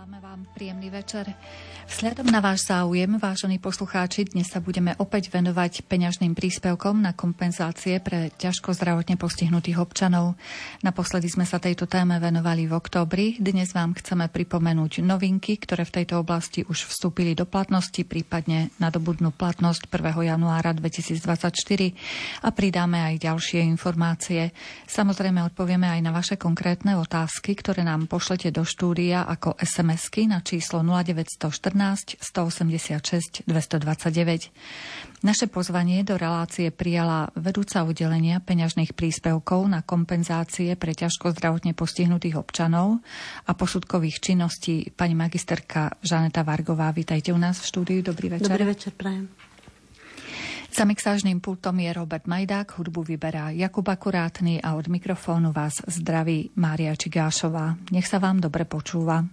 Želáme vám príjemný večer. Vzhľadom na váš záujem, vážení poslucháči, dnes sa budeme opäť venovať peňažným príspevkom na kompenzácie pre ťažko zdravotne postihnutých občanov. Naposledy sme sa tejto téme venovali v októbri. Dnes vám chceme pripomenúť novinky, ktoré v tejto oblasti už vstúpili do platnosti, prípadne nadobudnú platnosť 1. januára 2024 a pridáme aj ďalšie informácie. Samozrejme odpovieme aj na vaše konkrétne otázky, ktoré nám pošlete do štúdia ako SMS-ky na číslo 0914 186 229. Naše pozvanie do relácie prijala vedúca oddelenia peňažných príspevkov na kompenzácie pre ťažko zdravotne postihnutých občanov a posudkových činností pani magisterka Žaneta Vargová. Vítajte u nás v štúdiu. Dobrý večer. Dobrý večer, prajem. Za mixážnym pultom je Robert Majdák, hudbu vyberá Jakub Akurátny a od mikrofónu vás zdraví Mária Čigášová. Nech sa vám dobre počúva.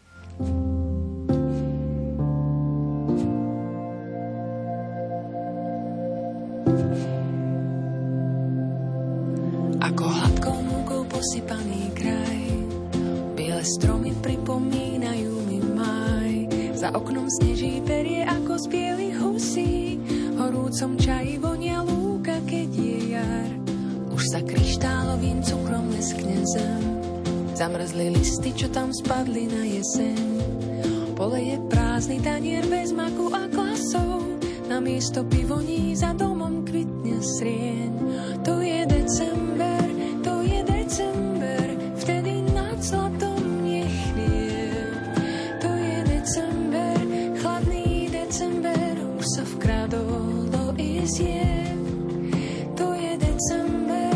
Ako hladkou múkou posypaný kraj, biele stromy pripomínajú mi máj. Za oknom sneží perie ako z bielých husí, horúcom čaji vonia lúka, keď je jar. Už sa kryštálovým cukrom leskne zem, zamrzli listy, čo tam spadli na jeseň. Pole je prázdny tanier bez maku a klasov, namiesto pivoní za domom kvitne srieň. To je december, vtedy nad zlatom nechlieb. To je december, chladný december, už sa vkradol do izieb. To je december,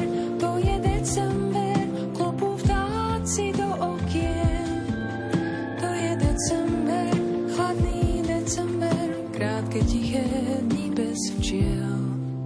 klopú vtáci do okien. To je december, chladný december, krátke tiché dni bez včiel.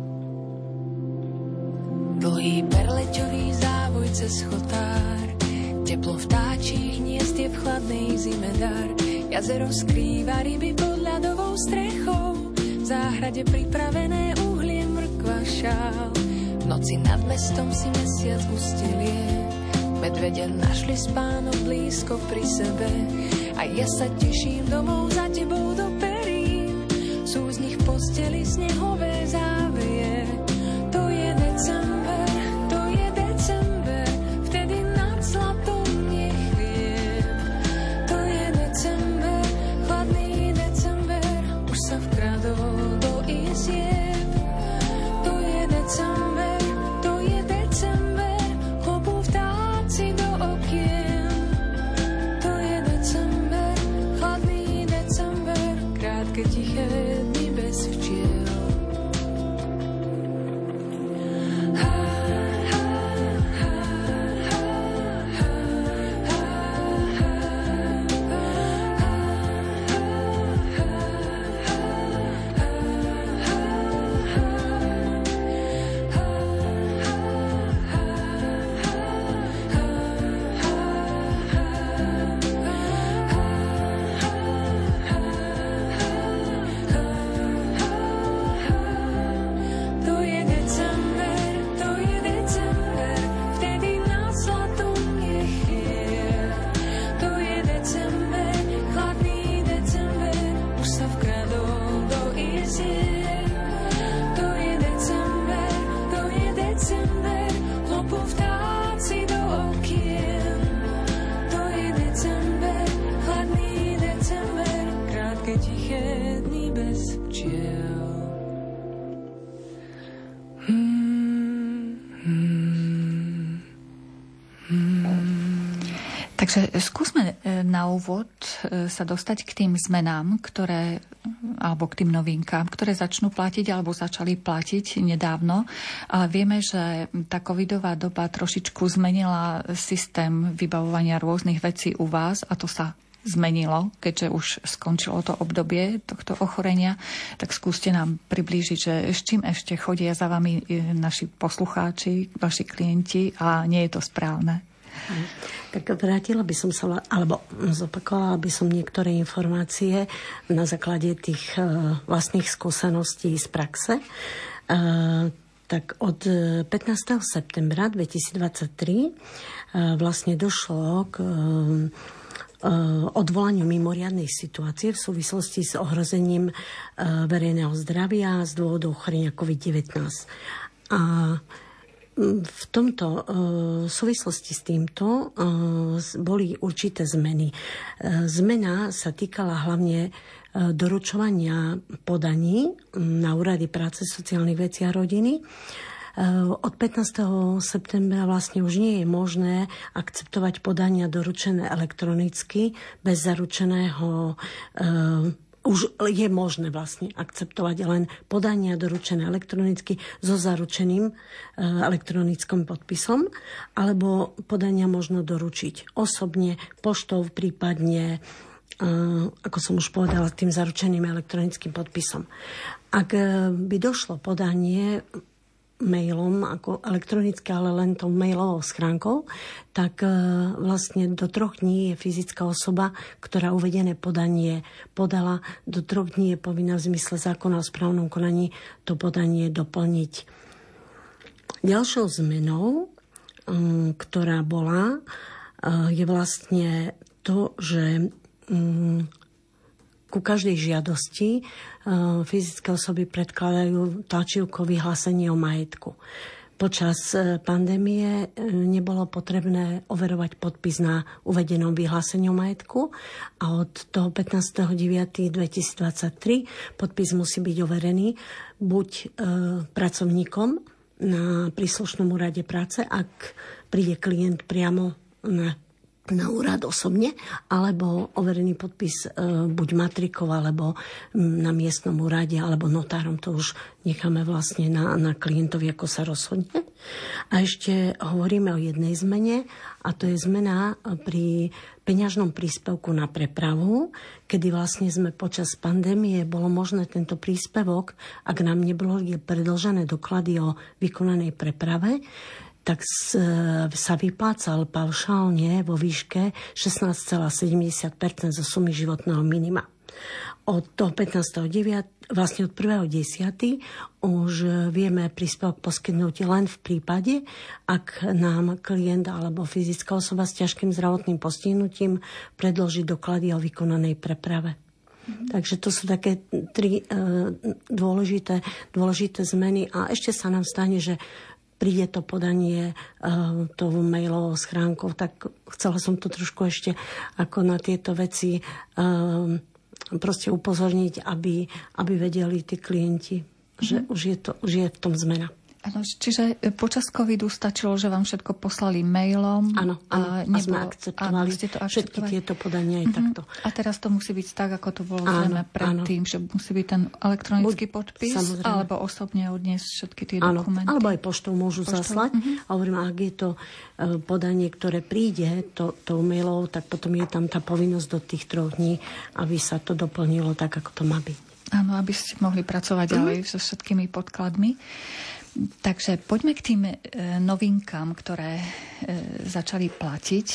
Dlhý perleťový závoj cez chotár, teplo vtáčích hniezd je v chladnej zime dar. Jazero skrýva ryby pod ľadovou strechou, v záhrade pripravené uhlie, mrkva, šál. V noci nad mestom si mesiac ustelie, medvede našli spánok blízko pri sebe. A ja sa teším domov za tebou do perín, sú z nich posteli snehové záveje. To je december, vtedy nad zlatom nechlieb. To je december, chladný december, už sa vkradol do izieb. To je december, chlopú vtáci do okien. To je december, chladný december, krátke tiché dni bez včiel. Takže skúsme na úvod sa dostať k tým zmenám, alebo k tým novinkám, ktoré začnú platiť alebo začali platiť nedávno. Ale vieme, že tá covidová doba trošičku zmenila systém vybavovania rôznych vecí u vás a to sa zmenilo, keďže už skončilo to obdobie tohto ochorenia. Tak skúste nám priblížiť, že s čím ešte chodia za vami naši poslucháči, vaši klienti a nie je to správne. Tak vrátila by som sa, alebo zopakovala by som niektoré informácie na základe tých vlastných skúseností z praxe. Tak od 15. septembra 2023 vlastne došlo k odvolaniu mimoriadnej situácie v súvislosti s ohrozením verejného zdravia z dôvodu ochorenia COVID-19. A v tomto súvislosti s týmto boli určité zmeny. Zmena sa týkala hlavne doručovania podaní na úrady práce, sociálnych vecí a rodiny. Od 15. septembra vlastne už nie je možné akceptovať podania doručené elektronicky bez zaručeného už je možné vlastne akceptovať len podania doručené elektronicky so zaručeným elektronickým podpisom, alebo podania možno doručiť osobne, poštou, prípadne, ako som už povedala, tým zaručeným elektronickým podpisom. Ak by došlo podanie mailom, ako elektronicky, ale len tou mailovou schránkou, tak vlastne do 3 dní je fyzická osoba, ktorá uvedené podanie podala, do 3 dní je povinná v zmysle zákona o správnom konaní to podanie doplniť. Ďalšou zmenou, ktorá bola, je vlastne to, že ku každej žiadosti fyzické osoby predkladajú tlačívkové vyhlásenie o majetku. Počas pandémie nebolo potrebné overovať podpis na uvedenom vyhlásení o majetku a od toho 15.9.2023 podpis musí byť overený buď pracovníkom na príslušnom úrade práce, ak príde klient priamo na úrad osobne, alebo overený podpis buď matrikou, alebo na miestnom úrade, alebo notárom. To už necháme vlastne na klientovi, ako sa rozhodne. A ešte hovoríme o jednej zmene, a to je zmena pri peňažnom príspevku na prepravu, kedy vlastne sme počas pandémie bolo možné tento príspevok, ak nám nebolo predĺžené doklady o vykonanej preprave, tak sa vyplácal paušálne vo výške 16,70% zo sumy životného minima. Od toho 15.9., vlastne od 1.10. už vieme príspevok poskytnúť len v prípade, ak nám klient alebo fyzická osoba s ťažkým zdravotným postihnutím predloží doklady o vykonanej preprave. Takže to sú také 3 dôležité zmeny a ešte sa nám stane, že príde to podanie tou mailovou schránkou, tak chcela som to trošku ešte ako na tieto veci proste upozorniť, aby vedeli tí klienti, že už je v tom zmena. Áno, čiže počas covidu stačilo, že vám všetko poslali mailom. Áno, a sme akceptovali všetky tieto podania aj takto. A teraz to musí byť tak, ako to bolo zrejme predtým, že musí byť ten elektronický podpis, samozrejme, alebo osobne odniesť všetky tie dokumenty. Alebo aj poštou môžu zaslať. A hovorím, ak je to podanie, ktoré príde tou mailou, tak potom je tam tá povinnosť do tých 3 dní, aby sa to doplnilo tak, ako to má byť. Áno, aby ste mohli pracovať ďalej so všetkými podkladmi. Takže poďme k tým novinkám, ktoré začali platiť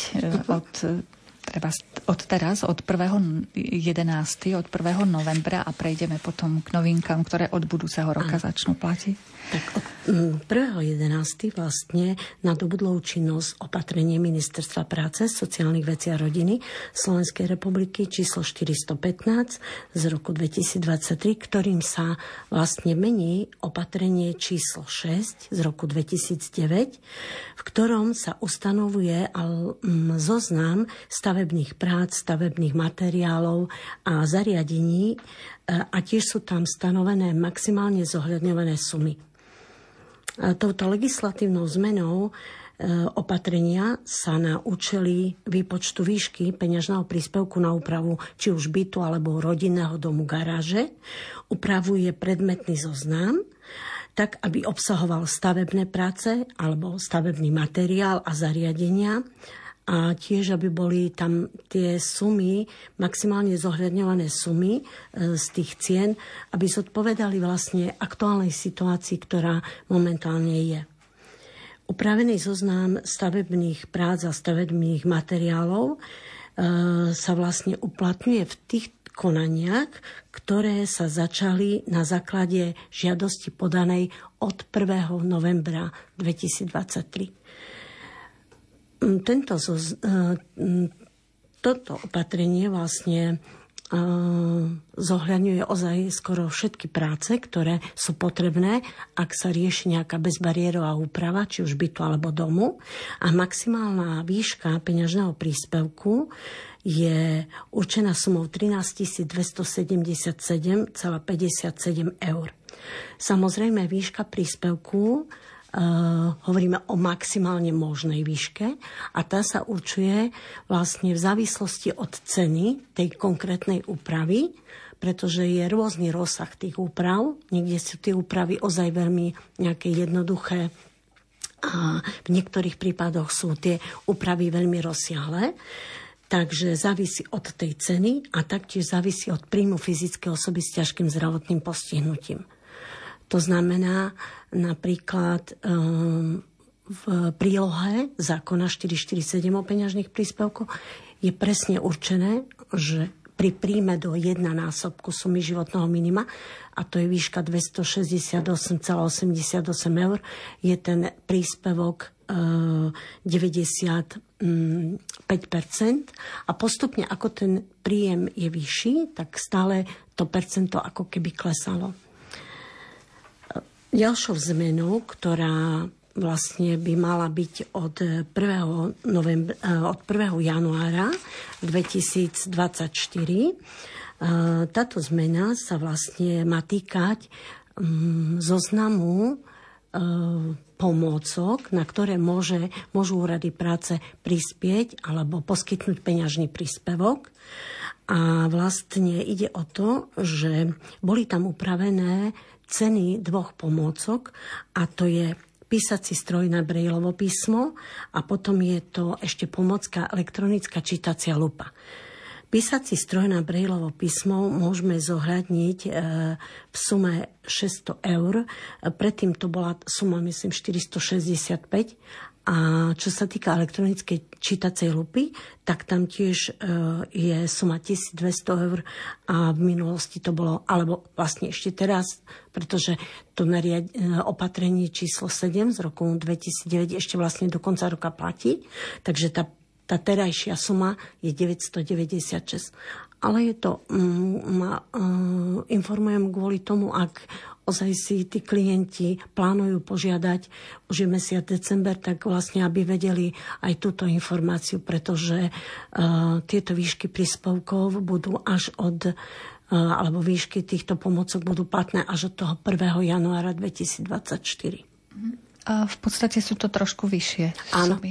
od teraz, od 1.11., od 1. novembra a prejdeme potom k novinkám, ktoré od budúceho roka začnú platiť. Tak od 1.11. vlastne nadobudlo účinnosť opatrenie Ministerstva práce, sociálnych vecí a rodiny Slovenskej republiky číslo 415 z roku 2023, ktorým sa vlastne mení opatrenie číslo 6 z roku 2009, v ktorom sa ustanovuje zoznam stavebných prác, stavebných materiálov a zariadení a tiež sú tam stanovené maximálne zohľadňované sumy. Touto legislatívnou zmenou opatrenia sa na účely výpočtu výšky peňažného príspevku na úpravu či už bytu alebo rodinného domu, garáže upravuje predmetný zoznam tak, aby obsahoval stavebné práce alebo stavebný materiál a zariadenia a tiež, aby boli tam tie sumy, maximálne zohľadňované sumy z tých cien, aby zodpovedali vlastne aktuálnej situácii, ktorá momentálne je. Upravený zoznam stavebných prác a stavebných materiálov sa vlastne uplatňuje v tých konaniach, ktoré sa začali na základe žiadosti podanej od 1. novembra 2023. Toto opatrenie vlastne zohľadňuje ozaj skoro všetky práce, ktoré sú potrebné, ak sa rieši nejaká bezbariérová úprava, či už bytu alebo domu. A maximálna výška peňažného príspevku je určená sumou 13 277,57 eur. Samozrejme, výška príspevku hovoríme o maximálne možnej výške a tá sa určuje vlastne v závislosti od ceny tej konkrétnej úpravy, pretože je rôzny rozsah tých úprav. Niekde sú tie úpravy ozaj veľmi nejaké jednoduché a v niektorých prípadoch sú tie úpravy veľmi rozsiahle. Takže závisí od tej ceny a taktiež závisí od príjmu fyzickej osoby s ťažkým zdravotným postihnutím. To znamená, napríklad v prílohe zákona 447 o peňažných príspevkoch je presne určené, že pri príjme do 1 násobku sumy životného minima, a to je výška 268,88 eur, je ten príspevok 95%, a postupne ako ten príjem je vyšší, tak stále to percento ako keby klesalo. Ďalšou zmenou, ktorá vlastne by mala byť od 1. januára 2024, táto zmena sa vlastne má týkať zoznamu pomôcok, na ktoré môžu úrady práce prispieť alebo poskytnúť peňažný príspevok. A vlastne ide o to, že boli tam upravené ceny 2 pomôcok, a to je písací stroj na Braillovo písmo a potom je to ešte pomôcka elektronická čítacia lupa. Písací stroj na Braillovo písmo môžeme zohľadniť v sume 600 eur. Predtým to bola suma, myslím, 465. A čo sa týka elektronickej čítacej lupy, tak tam tiež je suma 1200 eur a v minulosti to bolo, alebo vlastne ešte teraz, pretože to opatrenie číslo 7 z roku 2009 ešte vlastne do konca roka platí, takže tá terajšia suma je 996. Ale je to, informujem kvôli tomu, ak ozaj si tí klienti plánujú požiadať už je mesiac december, tak vlastne, aby vedeli aj túto informáciu, pretože tieto výšky príspevkov budú až od, alebo výšky týchto pomocok budú platné až od toho 1. januára 2024. A v podstate sú to trošku vyššie. Áno.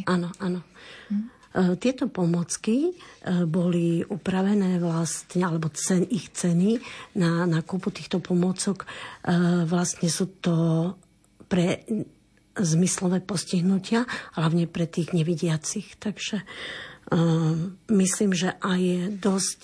Tieto pomocky boli upravené vlastne, alebo ich ceny na kúpu týchto pomôcok vlastne sú to pre zmyslové postihnutia, hlavne pre tých nevidiacich. Takže myslím, že aj dosť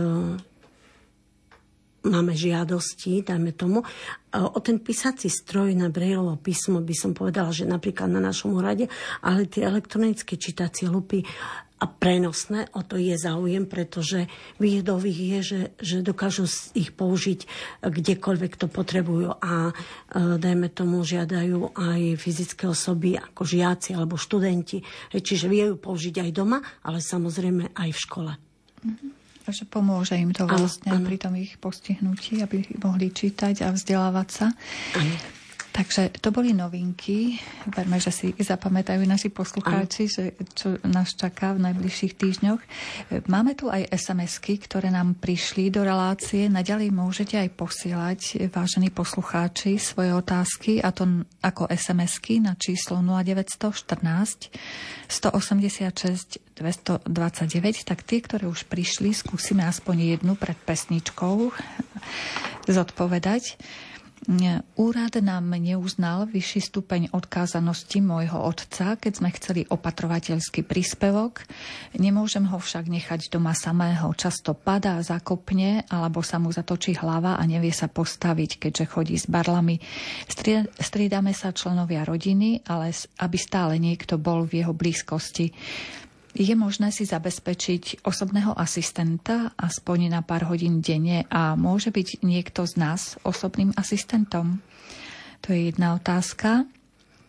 máme žiadosti, dajme tomu. O ten písací stroj na Braillovo písmo by som povedala, že napríklad na našom úrade, ale tie elektronické čítacie lupy a prenosné, o to je záujem, pretože výhodou ich je, že dokážu ich použiť kdekoľvek to potrebujú a dajme tomu žiadajú aj fyzické osoby ako žiaci alebo študenti. Čiže vie ju použiť aj doma, ale samozrejme aj v škole. Takže pomôže im to vlastne pri tom ich postihnutí, aby mohli čítať a vzdelávať sa. Ano. Takže to boli novinky. Verme, že si zapamätajú naši poslucháči, že čo nás čaká v najbližších týždňoch. Máme tu aj SMS-ky, ktoré nám prišli do relácie. Naďalej môžete aj posielať, vážení poslucháči, svoje otázky, a to ako SMS-ky na číslo 0914 186 229. Tak tie, ktoré už prišli, skúsime aspoň jednu pred pesničkou zodpovedať. Úrad nám neuznal vyšší stupeň odkázanosti môjho otca, keď sme chceli opatrovateľský príspevok. Nemôžem ho však nechať doma samého. Často padá, zakopne, alebo sa mu zatočí hlava a nevie sa postaviť, keďže chodí s barlami. Striedame sa členovia rodiny, ale aby stále niekto bol v jeho blízkosti. Je možné si zabezpečiť osobného asistenta aspoň na pár hodín denne a môže byť niekto z nás osobným asistentom? To je jedna otázka.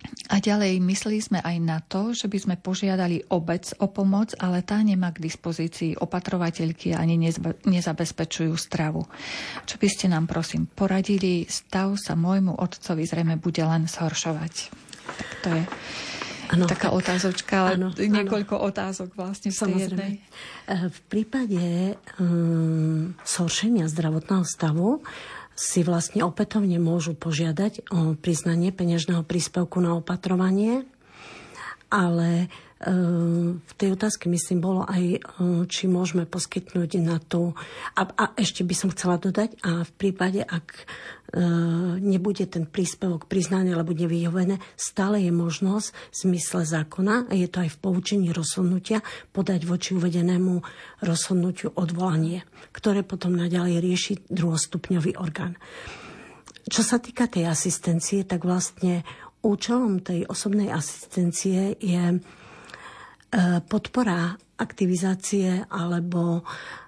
A ďalej mysleli sme aj na to, že by sme požiadali obec o pomoc, ale tá nemá k dispozícii opatrovateľky a ani nezabezpečujú stravu. Čo by ste nám, prosím, poradili? Stav sa môjmu otcovi zrejme bude len zhoršovať. To je taká otázočka, ale niekoľko otázok vlastne v tej jednej. V prípade zhoršenia zdravotného stavu si vlastne opätovne môžu požiadať o priznanie peňažného príspevku na opatrovanie, ale v tej otázke, myslím, bolo aj, či môžeme poskytnúť na tú... A ešte by som chcela dodať, a v prípade, ak nebude ten príspevok priznaný alebo nevyhovené, stále je možnosť v zmysle zákona, a je to aj v poučení rozhodnutia, podať voči uvedenému rozhodnutiu odvolanie, ktoré potom naďalej rieši druhostupňový orgán. Čo sa týka tej asistencie, tak vlastne účelom tej osobnej asistencie je podpora aktivizácie alebo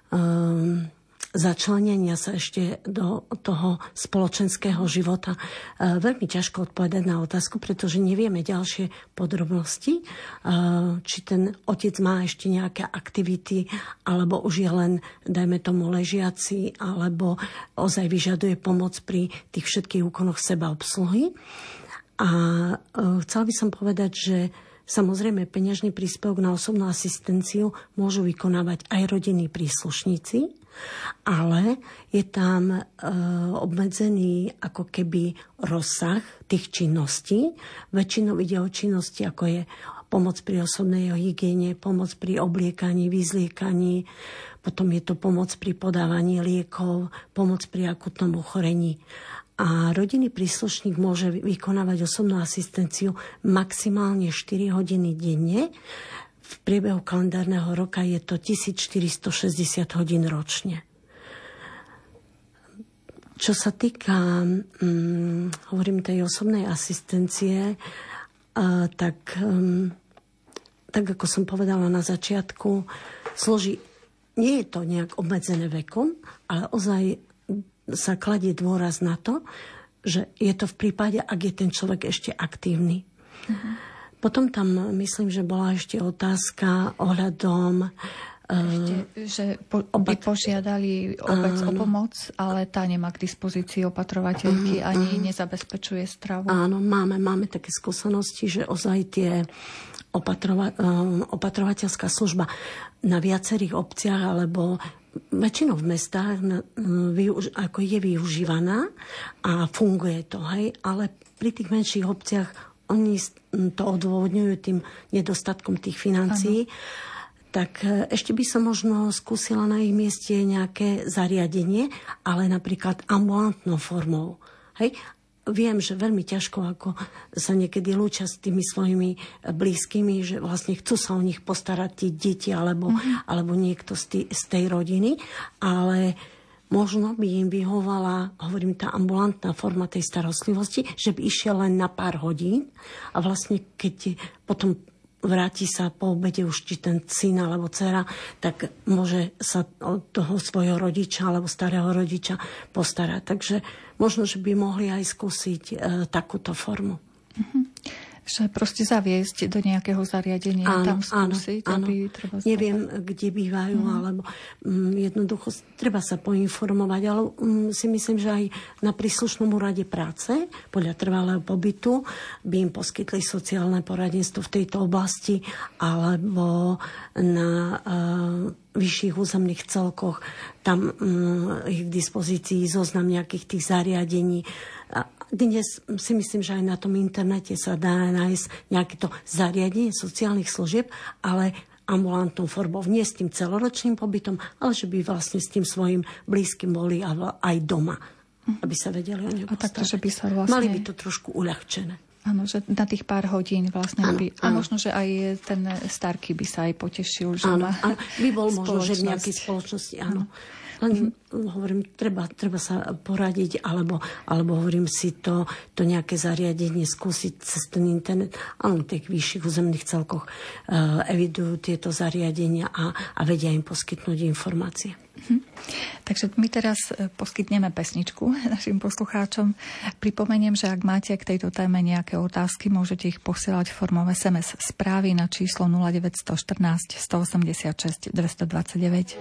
začlenenia sa ešte do toho spoločenského života. Veľmi ťažko odpovedať na otázku, pretože nevieme ďalšie podrobnosti, či ten otec má ešte nejaké aktivity, alebo už je len, dajme tomu, ležiaci, alebo ozaj vyžaduje pomoc pri tých všetkých úkonoch sebaobsluhy. A chcela by som povedať, že samozrejme peňažný príspevok na osobnú asistenciu môžu vykonávať aj rodinní príslušníci, ale je tam obmedzený ako keby rozsah tých činností. Väčšinou ide o činnosti, ako je pomoc pri osobnej hygiene, pomoc pri obliekaní, vyzliekaní, potom je to pomoc pri podávaní liekov, pomoc pri akutnom ochorení. A rodinný príslušník môže vykonávať osobnú asistenciu maximálne 4 hodiny denne. V priebehu kalendárneho roka je to 1460 hodín ročne. Čo sa týka, hovorím, tej osobnej asistencie, tak ako som povedala na začiatku, nie je to nejak obmedzené vekom, ale ozaj sa kladie dôraz na to, že je to v prípade, ak je ten človek ešte aktívny. Uh-huh. Potom tam, myslím, že bola ešte otázka ohľadom... že by požiadali obec o pomoc, ale tá nemá k dispozícii opatrovateľky ani nezabezpečuje stravu. Áno, máme také skúsenosti, že ozaj tie opatrovateľská služba na viacerých obciach alebo väčšinou v mestách ako je využívaná a funguje to, hej, ale pri tých menších obciach oni to odôvodňujú tým nedostatkom tých financií. Tak ešte by som možno skúsila na ich mieste nejaké zariadenie, ale napríklad ambulantnou formou. Hej? Viem, že veľmi ťažko ako sa niekedy lúčia s tými svojimi blízkymi, že vlastne chcú sa o nich postarať tí deti alebo niekto z tej rodiny, ale možno by im vyhovala, hovorím, tá ambulantná forma tej starostlivosti, že by išiel len na pár hodín a vlastne keď potom vráti sa po obede už či ten syn alebo dcera, tak môže sa od toho svojho rodiča alebo starého rodiča postarať. Takže možno, že by mohli aj skúsiť takúto formu. Že proste zaviesť do nejakého zariadenia, tam skúsiť, áno. aby treba... Neviem, kde bývajú, alebo jednoducho treba sa poinformovať, ale si myslím, že aj na príslušnom úrade práce, podľa trvalého pobytu, by im poskytli sociálne poradenstvo v tejto oblasti, alebo na vyšších územných celkoch, tam ich k dispozícii zoznam nejakých tých zariadení. Dnes si myslím, že aj na tom internete sa dá nájsť nejaké to zariadenie sociálnych služieb, ale ambulantnou formou, nie s tým celoročným pobytom, ale že by vlastne s tým svojim blízkym boli aj doma, aby sa vedeli o neho postarať. Takže by sa vlastne... Mali by to trošku uľahčené. Áno, že na tých pár hodín vlastne by... A možno, že aj ten starky by sa aj potešil, že áno, má by bol možno, že v nejakej spoločnosti, áno. Hovorím, treba sa poradiť, alebo hovorím si to nejaké zariadenie skúsiť cez ten internet. Áno, v tých vyšších územných celkoch evidujú tieto zariadenia a vedia im poskytnúť informácie. Takže my teraz poskytneme pesničku našim poslucháčom. Pripomeniem, že ak máte k tejto téme nejaké otázky, môžete ich posielať formou SMS správy na číslo 0914 186 229.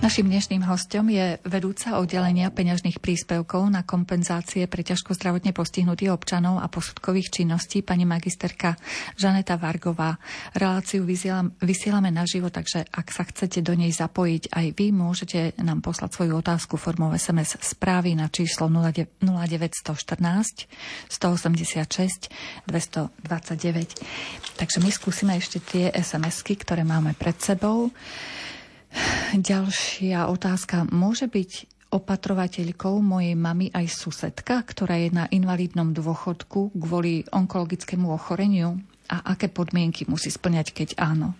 Naším dnešným hostom je vedúca oddelenia peňažných príspevkov na kompenzácie pre ťažko zdravotne postihnutých občanov a posudkových činností pani magisterka Žaneta Vargová. Reláciu vysielame naživo, takže ak sa chcete do nej zapojiť aj vy, môžete nám poslať svoju otázku formou SMS správy na číslo 0914 186 229. Takže my skúsime ešte tie SMS-ky, ktoré máme pred sebou. Ďalšia otázka. Môže byť opatrovateľkou mojej mamy aj susedka, ktorá je na invalidnom dôchodku kvôli onkologickému ochoreniu? A aké podmienky musí spĺňať, keď áno?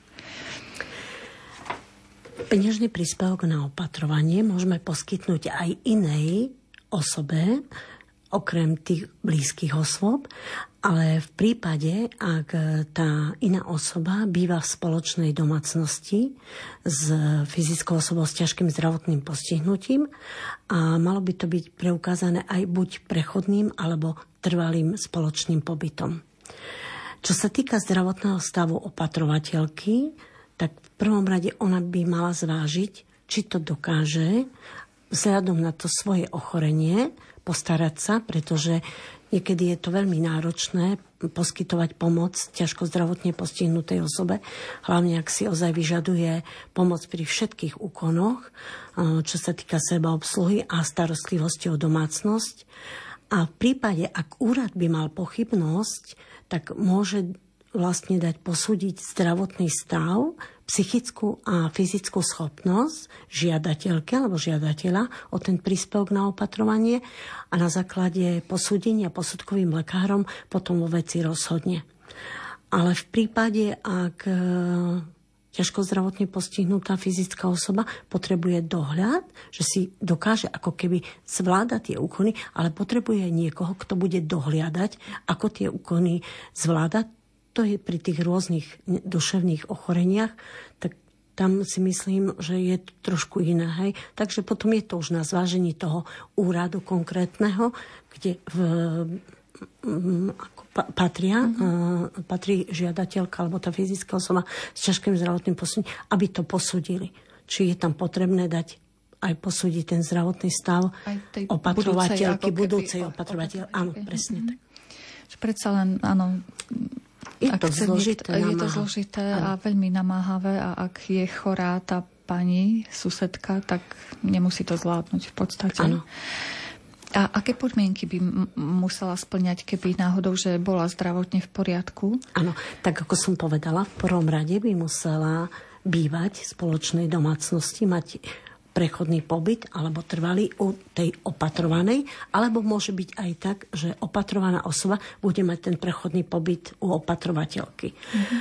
Peňažný príspevok na opatrovanie môžeme poskytnúť aj inej osobe, okrem tých blízkych osôb, ale v prípade, ak tá iná osoba býva v spoločnej domácnosti s fyzickou osobou s ťažkým zdravotným postihnutím a malo by to byť preukázané aj buď prechodným alebo trvalým spoločným pobytom. Čo sa týka zdravotného stavu opatrovateľky, tak v prvom rade ona by mala zvážiť, či to dokáže vzhľadom na to svoje ochorenie postarať sa, pretože niekedy je to veľmi náročné poskytovať pomoc ťažko zdravotne postihnutej osobe, hlavne ak si ozaj vyžaduje pomoc pri všetkých úkonoch, čo sa týka sebaobsluhy a starostlivosti o domácnosť. A v prípade, ak úrad by mal pochybnosť, tak môže vlastne dať posúdiť zdravotný stav, psychickú a fyzickú schopnosť žiadateľky alebo žiadateľa o ten príspevok na opatrovanie a na základe posúdenia posudkovým lekárom potom vo veci rozhodne. Ale v prípade, ak ťažko zdravotne postihnutá fyzická osoba potrebuje dohľad, že si dokáže ako keby zvládať tie úkony, ale potrebuje niekoho, kto bude dohliadať, ako tie úkony zvládať. To je pri tých rôznych duševných ochoreniach, tak tam si myslím, že je to trošku iné. Hej? Takže potom je to už na zvážení toho úradu konkrétneho, kde patrí žiadateľka alebo tá fyzická osoba s ťažkým zdravotným postihnutím, aby to posúdili. Či je tam potrebné dať aj posúdiť ten zdravotný stav opatrovateľky, budúcej opatrovateľ. Áno, presne tak. Predsa len, áno, je to zložité a veľmi namáhavé a ak je chorá tá pani, susedka, tak nemusí to zvládnuť v podstate. Áno. A aké podmienky by musela spĺňať, keby náhodou, že bola zdravotne v poriadku? Áno, tak ako som povedala, v prvom rade by musela bývať v spoločnej domácnosti, mať prechodný pobyt alebo trvalý u tej opatrovanej, alebo môže byť aj tak, že opatrovaná osoba bude mať ten prechodný pobyt u opatrovateľky.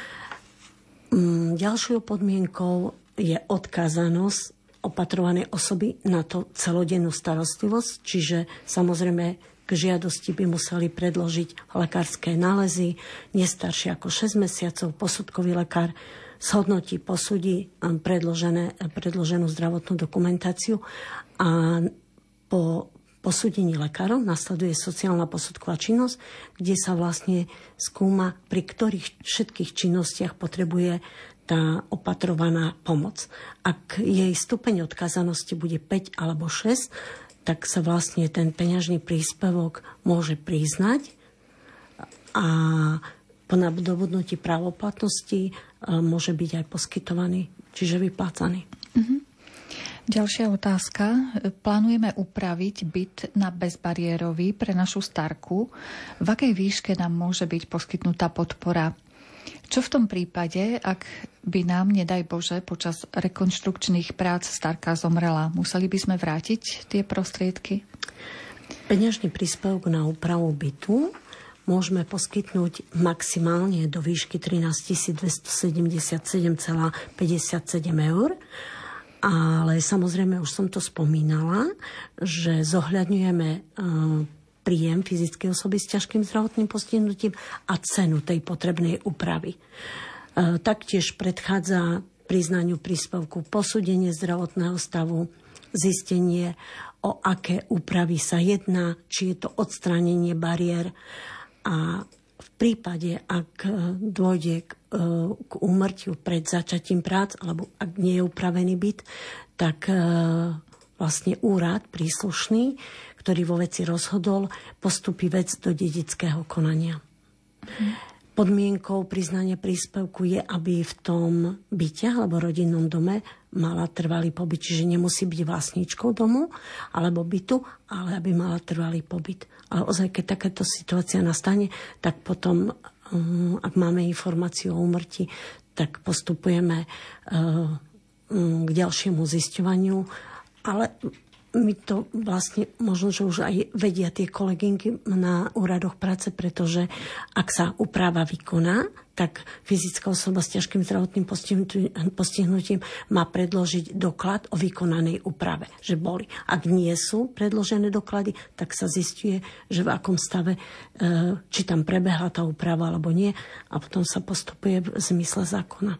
Ďalšou podmienkou je odkázanosť opatrovanej osoby na to celodennú starostlivosť, čiže samozrejme k žiadosti by museli predložiť lekárske nálezy, nestaršie ako 6 mesiacov, posudkový lekár zhodnotí, posúdi predloženú zdravotnú dokumentáciu a po posúdení lekárov nasleduje sociálna posudková činnosť, kde sa vlastne skúma, pri ktorých všetkých činnostiach potrebuje tá opatrovaná pomoc. Ak jej stupeň odkázanosti bude 5 alebo 6, tak sa vlastne ten peňažný príspevok môže priznať a po nadobudnutí právoplatnosti môže byť aj poskytovaný, čiže vyplácaný. Ďalšia otázka. Plánujeme upraviť byt na bezbariérový pre našu starku. V akej výške nám môže byť poskytnutá podpora? Čo v tom prípade, ak by nám, nedaj Bože, počas rekonštrukčných prác starka zomrela? Museli by sme vrátiť tie prostriedky? Peňažný príspevok na úpravu bytu môžeme poskytnúť maximálne do výšky 13 277,57 eur. Ale samozrejme, už som to spomínala, že zohľadňujeme príjem fyzickej osoby s ťažkým zdravotným postihnutím a cenu tej potrebnej úpravy. Taktiež predchádza priznaniu príspevku posúdenie zdravotného stavu, zistenie, o aké úpravy sa jedná, či je to odstránenie bariér. A v prípade, ak dôjde k úmrtiu pred začatím prác, alebo ak nie je upravený byt, tak vlastne úrad príslušný, ktorý vo veci rozhodol, postupí vec do dedického konania. Podmienkou priznania príspevku je, aby v tom byte alebo rodinnom dome mala trvalý pobyt, čiže nemusí byť vlastníčkou domu alebo bytu, ale aby mala trvalý pobyt. Ale ozaj, keď takáto situácia nastane, tak potom, ak máme informáciu o úmrtí, tak postupujeme k ďalšiemu zisťovaniu, ale my to vlastne možno, že už aj vedia tie kolegynky na úradoch práce, pretože ak sa úprava vykoná, tak fyzická osoba s ťažkým zdravotným postihnutím má predložiť doklad o vykonanej úprave, že boli. Ak nie sú predložené doklady, tak sa zisťuje, že v akom stave, či tam prebehla tá úprava alebo nie, a potom sa postupuje v zmysle zákona.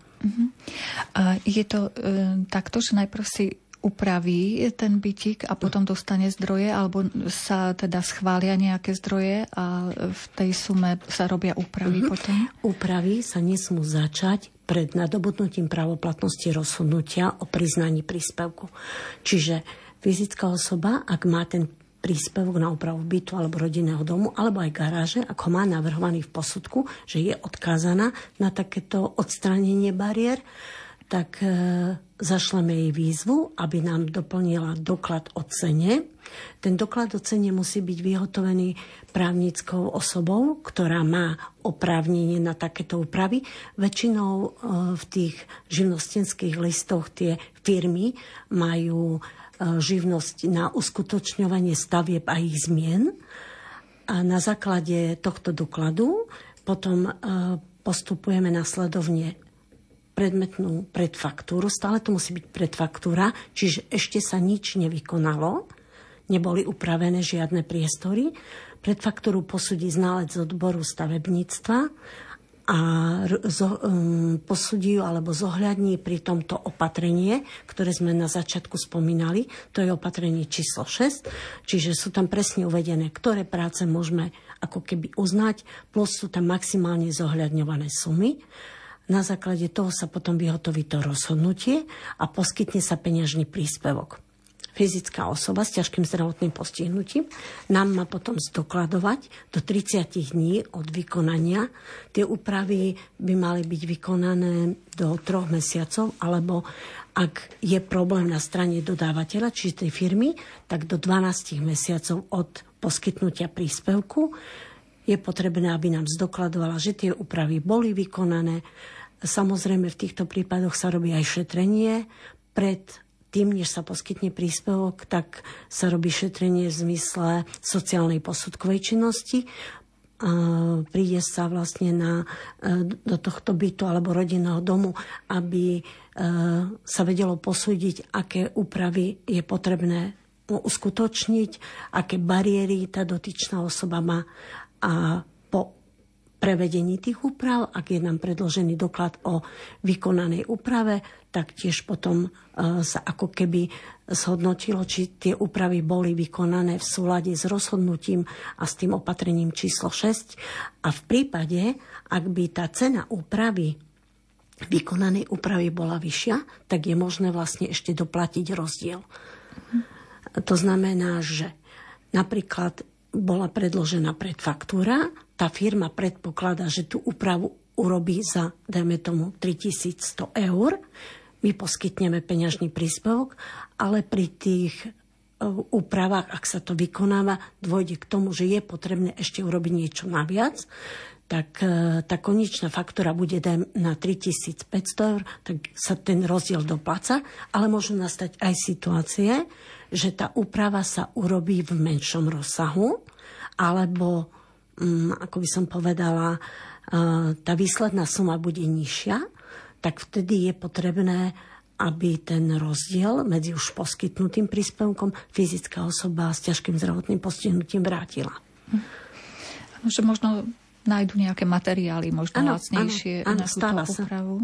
Je to takto, že najprv si upraví ten bytík a potom dostane zdroje, alebo sa teda schvália nejaké zdroje a v tej sume sa robia úpravy potom? Úpravy sa nesmú začať pred nadobudnutím právoplatnosti rozhodnutia o priznaní príspevku. Čiže fyzická osoba, ak má ten príspevok na úpravu bytu alebo rodinného domu, alebo aj garáže, ako má navrhovaný v posudku, že je odkázaná na takéto odstránenie bariér, tak zašleme jej výzvu, aby nám doplnila doklad o cene. Ten doklad o cene musí byť vyhotovený právnickou osobou, ktorá má oprávnenie na takéto úpravy. Väčšinou v tých živnostenských listoch tie firmy majú živnosť na uskutočňovanie stavieb a ich zmien. A na základe tohto dokladu potom postupujeme nasledovne predmetnú predfaktúru. Stále to musí byť predfaktúra, čiže ešte sa nič nevykonalo, neboli upravené žiadne priestory. Predfaktúru posúdi znalec z odboru stavebníctva a posúdi alebo zohľadní pri tomto opatrenie, ktoré sme na začiatku spomínali. To je opatrenie číslo 6, čiže sú tam presne uvedené, ktoré práce môžeme ako keby uznať, plus sú tam maximálne zohľadňované sumy. Na základe toho sa potom vyhotoví to rozhodnutie a poskytne sa peňažný príspevok. Fyzická osoba s ťažkým zdravotným postihnutím nám má potom zdokladovať do 30 dní od vykonania. Tie úpravy by mali byť vykonané do 3 mesiacov, alebo ak je problém na strane dodávateľa, čiže tej firmy, tak do 12 mesiacov od poskytnutia príspevku je potrebné, aby nám zdokladovala, že tie úpravy boli vykonané. Samozrejme, v týchto prípadoch sa robí aj šetrenie. Pred tým, než sa poskytne príspevok, tak sa robí šetrenie v zmysle sociálnej posudkovej činnosti. Príde sa vlastne do tohto bytu alebo rodinného domu, aby sa vedelo posúdiť, aké úpravy je potrebné uskutočniť, aké bariéry tá dotyčná osoba má. A po prevedení tých úprav, ak je nám predložený doklad o vykonanej úprave, tak tiež potom sa ako keby zhodnotilo, či tie úpravy boli vykonané v súlade s rozhodnutím a s tým opatrením číslo 6. A v prípade, ak by tá cena úpravy, vykonanej úpravy bola vyššia, tak je možné vlastne ešte doplatiť rozdiel. To znamená, že napríklad bola predložená predfaktúra, tá firma predpokladá, že tú úpravu urobí za, dajme tomu, 3100 eur. My poskytneme peňažný príspevok, ale pri tých úpravách, ak sa to vykonáva, dôjde k tomu, že je potrebné ešte urobiť niečo naviac, tak tá konečná faktúra bude na 3500 eur, tak sa ten rozdiel dopláca, ale môžu nastať aj situácie, že tá úprava sa urobí v menšom rozsahu, alebo, ako by som povedala, tá výsledná suma bude nižšia, tak vtedy je potrebné, aby ten rozdiel medzi už poskytnutým príspevkom fyzická osoba s ťažkým zdravotným postihnutím vrátila. Že možno nájdu nejaké materiály, možno lacnejšie na túto úpravu.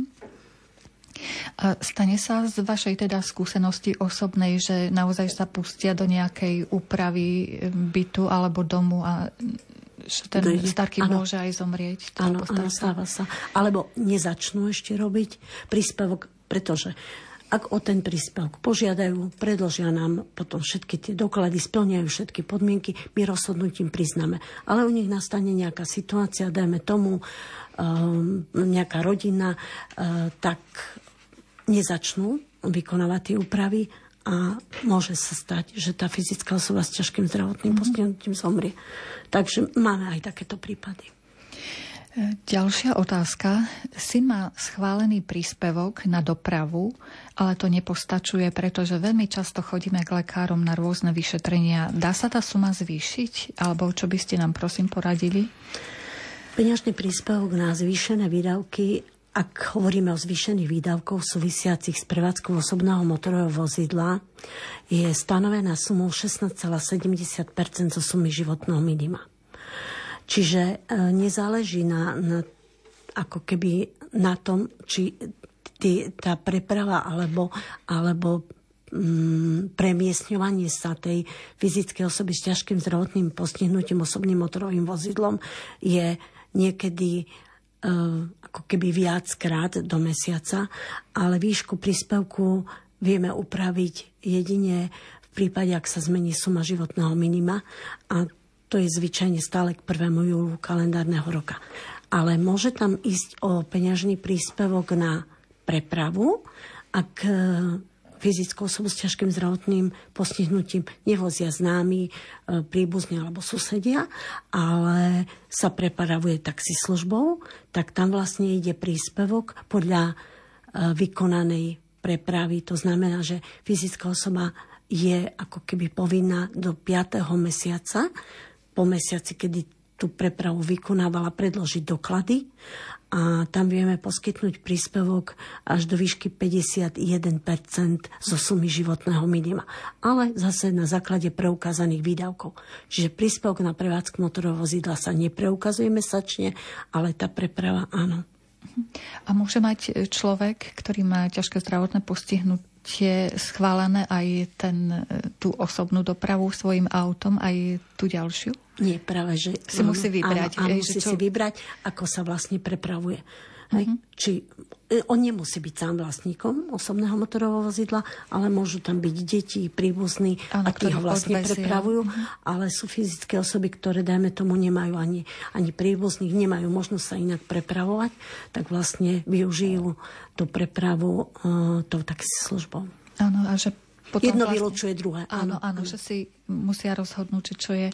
Stane sa z vašej teda skúsenosti osobnej, že naozaj sa pustia do nejakej úpravy bytu alebo domu a že ten starky môže aj zomrieť? Áno, stáva sa. Alebo nezačnú ešte robiť príspevok, pretože Ak o ten príspevok požiadajú, predložia nám potom všetky tie doklady, splňajú všetky podmienky, my rozhodnutím priznáme. Ale u nich nastane nejaká situácia, dajme tomu, nejaká rodina, tak nezačnú vykonávať tie úpravy a môže sa stať, že tá fyzická osoba s ťažkým zdravotným postihnutím zomrie. Takže máme aj takéto prípady. Ďalšia otázka. Syn má schválený príspevok na dopravu, ale to nepostačuje, pretože veľmi často chodíme k lekárom na rôzne vyšetrenia. Dá sa tá suma zvýšiť? Alebo čo by ste nám prosím poradili? Peňažný príspevok na zvýšené výdavky, ak hovoríme o zvýšených výdavkoch súvisiacich s prevádzkou osobného motorového vozidla, je stanovená sumou 16,70% zo sumy životného minima. Čiže nezáleží na ako keby na tom, či tá preprava alebo premiestňovanie sa tej fyzickej osoby s ťažkým zdravotným postihnutím osobným motorovým vozidlom je niekedy ako keby viackrát do mesiaca, ale výšku príspevku vieme upraviť jedine v prípade, ak sa zmení suma životného minima, a to je zvyčajne stále k 1. júlu kalendárneho roka. Ale môže tam ísť o peňažný príspevok na prepravu, ak fyzickú osobu s ťažkým zdravotným postihnutím nevozia známi, príbuzní alebo susedia, ale sa prepravuje taxislužbou, tak tam vlastne ide príspevok podľa vykonanej prepravy. To znamená, že fyzická osoba je ako keby povinná do 5. mesiaca, po mesiaci, kedy tú prepravu vykonávala, predložiť doklady a tam vieme poskytnúť príspevok až do výšky 51% zo sumy životného minima. Ale zase na základe preukázaných výdavkov. Čiže príspevok na prevádzku motorového vozidla sa nepreukazuje mesačne, ale tá preprava áno. A môže mať človek, ktorý má ťažké zdravotné postihnutie, schválené aj tú osobnú dopravu svojim autom, aj tú ďalšiu? Nie, práve, že si musí vybrať. Áno, musí si vybrať, ako sa vlastne prepravuje. Či on nemusí byť sám vlastníkom osobného motorového vozidla, ale môžu tam byť deti, príbuzní, a tí ho vlastne prepravujú, ale sú fyzické osoby, ktoré, dajme tomu, nemajú ani príbuzných, nemajú možnosť sa inak prepravovať, tak vlastne využijú tú prepravu tou taxislužbou. Áno, a že potom jedno vlastne vylučuje druhé. Áno, že si musia rozhodnúť, čo je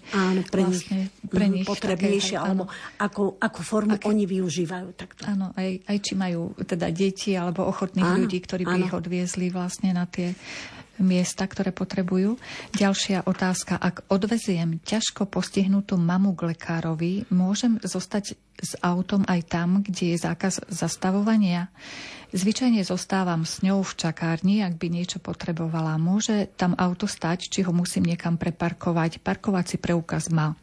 pre nich potrebnejšie, alebo ako formu oni využívajú. Takto. Áno, aj či majú teda deti alebo ochotných ľudí, ktorí by ich odviezli vlastne na tie miesta, ktoré potrebujú. Ďalšia otázka. Ak odveziem ťažko postihnutú mamu k lekárovi, môžem zostať s autom aj tam, kde je zákaz zastavovania? Zvyčajne zostávam s ňou v čakárni, ak by niečo potrebovala. Môže tam auto stať, či ho musím niekam preparkovať? Parkovací preukaz má.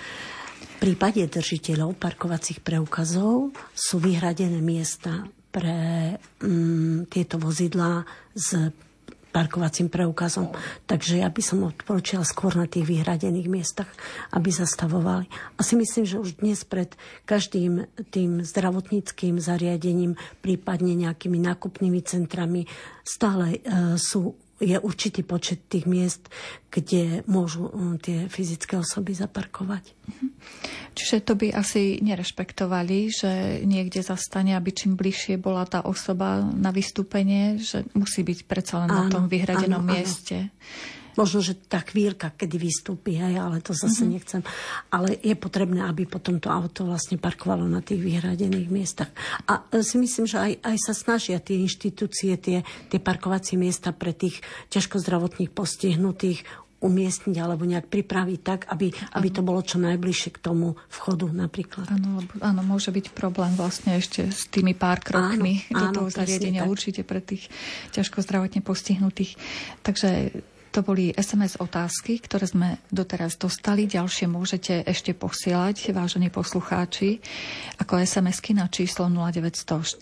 V prípade držiteľov parkovacích preukazov sú vyhradené miesta pre tieto vozidlá s parkovacím preukazom. Takže ja by som odporúčala skôr na tých vyhradených miestach, aby zastavovali. A si myslím, že už dnes pred každým tým zdravotníckym zariadením, prípadne nejakými nákupnými centrami, stále je určitý počet tých miest, kde môžu tie fyzické osoby zaparkovať. Čiže to by asi nerešpektovali, že niekde zastane, aby čím bližšie bola tá osoba na vystúpenie, že musí byť predsa len na tom vyhradenom mieste. Možno, že tá chvíľka, kedy vystúpi, ale to zase nechcem. Ale je potrebné, aby potom to auto vlastne parkovalo na tých vyhradených miestach. A si myslím, že aj sa snažia tie inštitúcie, tie parkovacie miesta pre tých ťažko zdravotných postihnutých umiestniť alebo nejak pripraviť tak, aby to bolo čo najbližšie k tomu vchodu napríklad. Áno, môže byť problém vlastne ešte s tými pár krokmi do toho zariadenia určite pre tých ťažko zdravotne postihnutých. Takže to boli SMS otázky, ktoré sme doteraz dostali. Ďalšie môžete ešte posielať, vážení poslucháči, ako SMS-ky na číslo 0914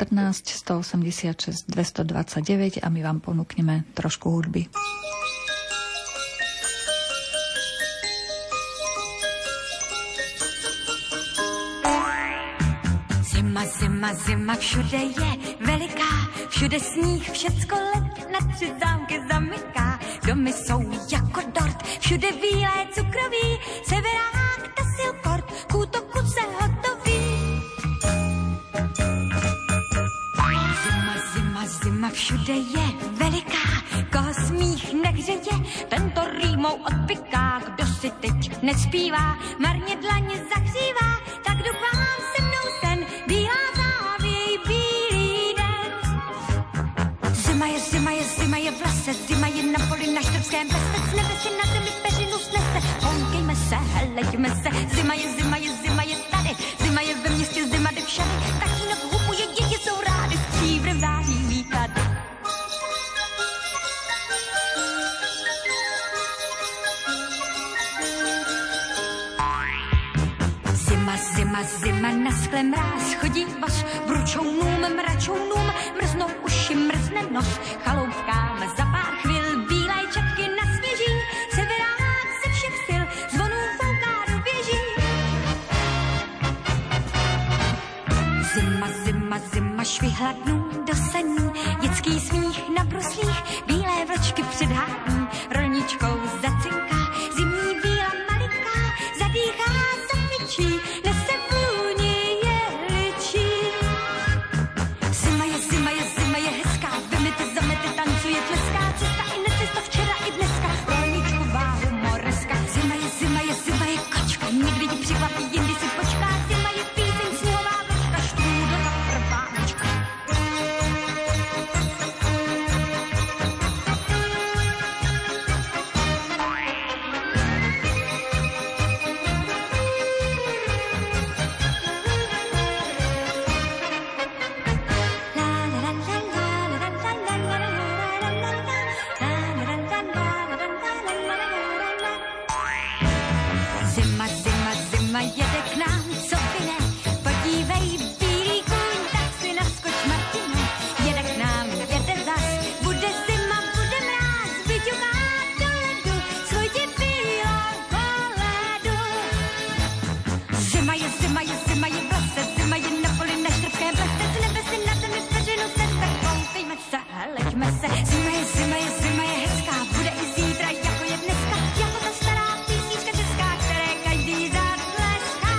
186 229 a my vám ponúkneme trošku hudby. Si Zima, zima, všude je veliká, všude sníh, všecko led, na 3 zámky zamyká. Domy jsou jako dort, všude bílé cukroví, severák, tasilkort, k útoku se hotoví. Zima, všude je veliká, koho smích nehřeje, tento rýmou odpiká. Kdo si teď nespívá, marně dlaně zahřívá, tak doufám se mnou sen, bílá závěj, bílý den. Zima je v lese, zima je na poli, na štrbském peste, s nebe si na zemi peřinu snese, honkejme se, heleďme se. Zima je tady, zima je ve městě, zima jde všady, tatínek hupuje, děti jsou rády, stříbrem září lítat. Zima, na skle mráz, chodí voz, bručounům, mračounům, mrznou uši, mrzne nos, chaloupkám za pár chvil, bílé čapky na svěží, severák ze všech sil, zvonů fouká do věží. Zima, švihla dnů do saní, dětský smích na bruslích, bílé vlčky před hání, rolničkou zacinká, zimní víla maliká, zadýchá, zafičí, nese vůni jehličí. Zima je hezká, vymyte, zamete, tancuje, tleská, cesta i necesta, včera i dneska, rolničková humoreska. Zima je kočka, někdy ti překvapí, jindy si počká, zima je píseň, sněhová vlčka, štrůdlova prvánečka. Zima jede k nám, co vyne, podívej, bílý kůň, tak si naskoč, Martine. Jede k nám, jede zas, bude zima, bude mráz, vyťuká do ledu, schodí bílou koledu. Zima je v lese, zima je na poli, na štrbském plese, z nebe si na zemi vteřinu se, tak koukejme se, hleďme se. Zima je hezká, bude i zítra, jako je dneska, jako ta stará písnička česká, které každý zatleská.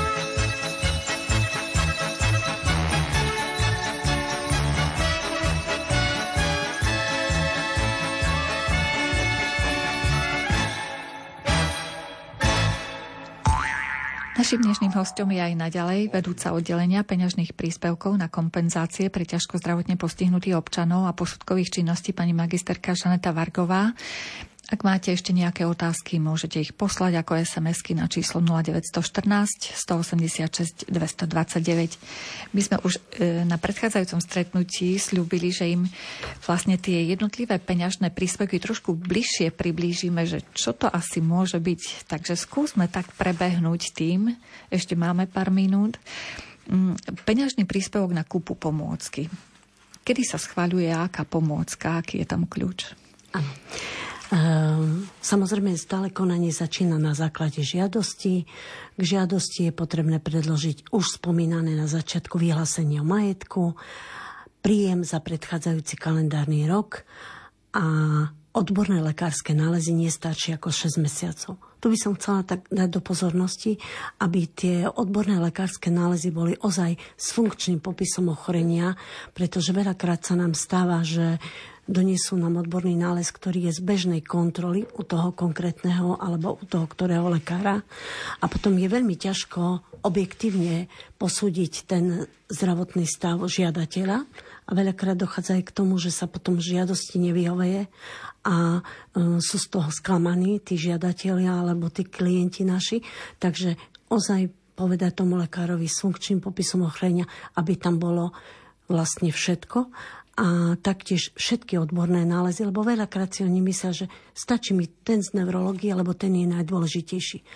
Naším dnešným hostom je aj naďalej vedúca oddelenia peňažných príspevkov na kompenzácie pre ťažko zdravotne postihnutých občanov a posudkových činností pani magisterka Žaneta Vargová. Ak máte ešte nejaké otázky, môžete ich poslať ako SMS-ky na číslo 0914 186 229. My sme už na predchádzajúcom stretnutí sľúbili, že im vlastne tie jednotlivé peňažné príspevky trošku bližšie priblížime, že čo to asi môže byť. Takže skúsme tak prebehnúť tým. Ešte máme pár minút. Peňažný príspevok na kúpu pomôcky. Kedy sa schvaľuje aká pomôcka, aký je tam kľúč? Áno. Samozrejme, stále konanie začína na základe žiadosti. K žiadosti je potrebné predložiť už spomínané na začiatku vyhlásenie o majetku, príjem za predchádzajúci kalendárny rok a odborné lekárske nálezy nie staršie ako 6 mesiacov. Tu by som chcela tak dať do pozornosti, aby tie odborné lekárske nálezy boli ozaj s funkčným popisom ochorenia, pretože veľakrát sa nám stáva, že donesú nám odborný nález, ktorý je z bežnej kontroly u toho konkrétneho alebo u toho ktorého lekára. A potom je veľmi ťažko objektívne posúdiť ten zdravotný stav žiadateľa a veľakrát dochádza aj k tomu, že sa potom žiadosti nevyhoveje a sú z toho sklamaní tí žiadatelia alebo tí klienti naši. Takže ozaj povedať tomu lekárovi s funkčným popisom ochorenia, aby tam bolo vlastne všetko a taktiež všetky odborné nálezy, lebo veľakrát si oni myslia, že stačí mi ten z neurológie, lebo ten je najdôležitejší.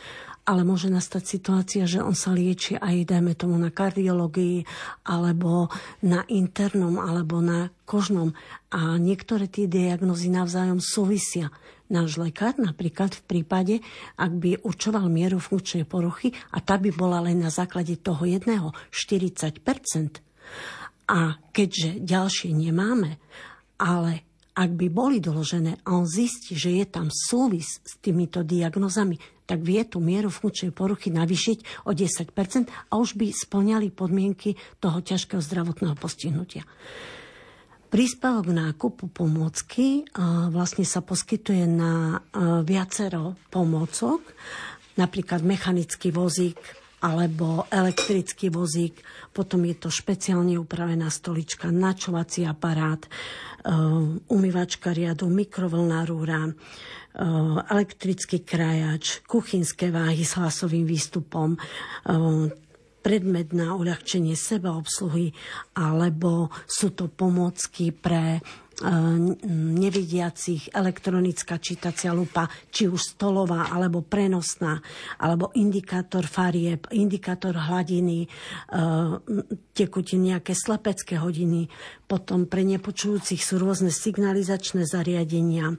ale môže nastať situácia, že on sa lieči aj, dajme tomu, na kardiológii, alebo na internom, alebo na kožnom. A niektoré tie diagnózy navzájom súvisia. Náš lekár napríklad v prípade, ak by určoval mieru funkčnej poruchy a tá by bola len na základe toho jedného 40%. A keďže ďalšie nemáme, ale ak by boli doložené a on zistí, že je tam súvis s týmito diagnózami, tak vie tú mieru funkčnej poruchy navýšiť o 10% a už by spĺňali podmienky toho ťažkého zdravotného postihnutia. Príspevok nákupu pomôcky vlastne sa poskytuje na viacero pomôcok, napríklad mechanický vozík alebo elektrický vozík, potom je to špeciálne upravená stolička, načovací aparát, umývačka riadu, mikrovlnná rúra, elektrický krajač, kuchynské váhy s hlasovým výstupom, predmet na uľahčenie sebaobsluhy, alebo sú to pomôcky pre nevidiacich, elektronická čítacia lupa, či už stolová, alebo prenosná, alebo indikátor farieb, indikátor hladiny, tekutín, nejaké slepecké hodiny. Potom pre nepočujúcich sú rôzne signalizačné zariadenia,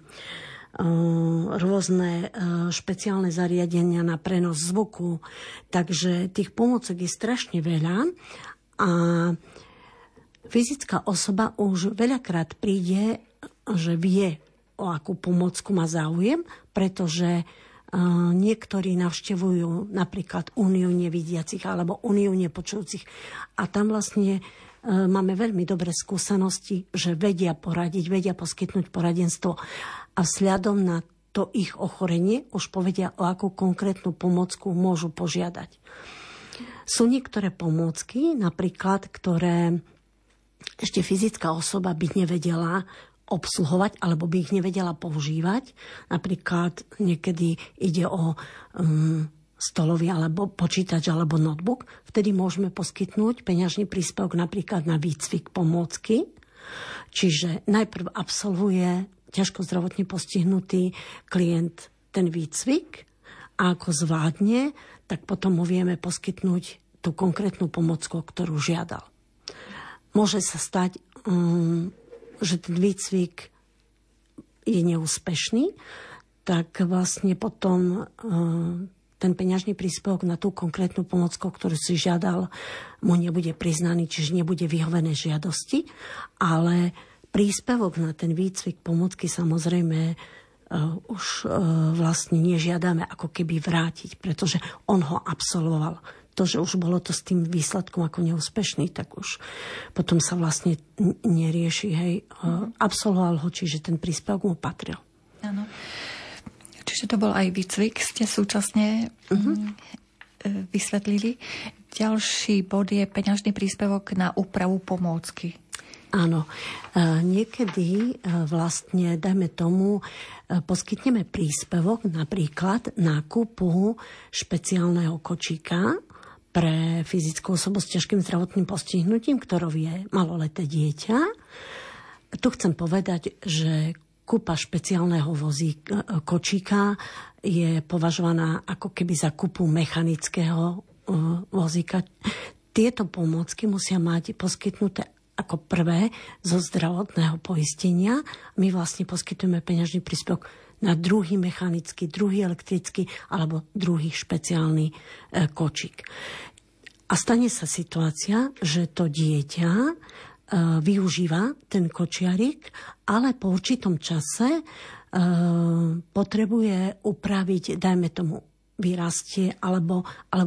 rôzne špeciálne zariadenia na prenos zvuku. Takže tých pomôcok je strašne veľa a fyzická osoba už veľakrát príde, že vie, o akú pomôcku má záujem, pretože niektorí navštevujú napríklad Úniu nevidiacich alebo Úniu nepočujúcich a tam vlastne máme veľmi dobré skúsenosti, že vedia poradiť, vedia poskytnúť poradenstvo a vzhľadom na to ich ochorenie už povedia, o akú konkrétnu pomôcku môžu požiadať. Sú niektoré pomôcky, napríklad, ktoré ešte fyzická osoba by nevedela obsluhovať alebo by ich nevedela používať. Napríklad niekedy ide o stolový alebo počítač alebo notebook. Vtedy môžeme poskytnúť peňažný príspevok napríklad na výcvik pomôcky. Čiže najprv absolvuje ťažko zdravotne postihnutý klient ten výcvik a ako zvládne, tak potom mu vieme poskytnúť tú konkrétnu pomôcku, ktorú žiadal. Môže sa stať, že ten výcvik je neúspešný, tak vlastne potom ten peňažný príspevok na tú konkrétnu pomôcku, ktorú si žiadal, mu nebude priznaný, čiže nebude vyhovené žiadosti, ale príspevok na ten výcvik pomôcky samozrejme už vlastne nežiadame ako keby vrátiť, pretože on ho absolvoval. To, že už bolo to s tým výsledkom ako neúspešný, tak už potom sa vlastne nerieši. Hej. Absolvoval ho, čiže ten príspevok mu patril. Áno. Čiže to bol aj výcvik, ste súčasne vysvetlili. Ďalší bod je peňažný príspevok na úpravu pomôcky. Áno. Niekedy vlastne, dajme tomu, poskytneme príspevok napríklad nákupu špeciálneho kočíka pre fyzickú osobu s ťažkým zdravotným postihnutím, ktorou je maloleté dieťa. Tu chcem povedať, že kúpa špeciálneho kočíka je považovaná ako keby za kúpu mechanického vozíka. Tieto pomôcky musia mať poskytnuté ako prvé zo zdravotného poistenia. My vlastne poskytujeme peňažný príspevok na druhý mechanický, druhý elektrický alebo druhý špeciálny kočík. A stane sa situácia, že to dieťa využíva ten kočiarik, ale po určitom čase potrebuje upraviť, dajme tomu, vyrastie alebo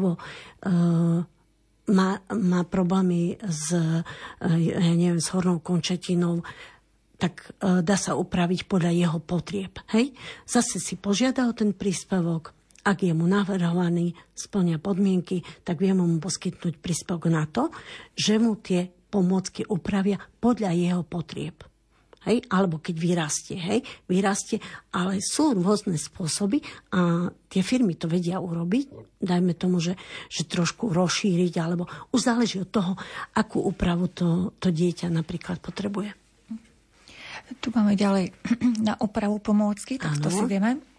má problémy s hornou končatinou, tak dá sa upraviť podľa jeho potrieb. Hej? Zase si požiada o ten príspevok, ak je mu navrhovaný, spĺňa podmienky, tak vieme mu poskytnúť príspevok na to, že mu tie pomôcky upravia podľa jeho potrieb. Hej? Alebo keď vyrastie, ale sú rôzne spôsoby a tie firmy to vedia urobiť. Dajme tomu, že trošku rozšíriť, alebo už záleží od toho, akú úpravu to dieťa napríklad potrebuje. Tu máme ďalej na opravu pomôcky, tak to si vieme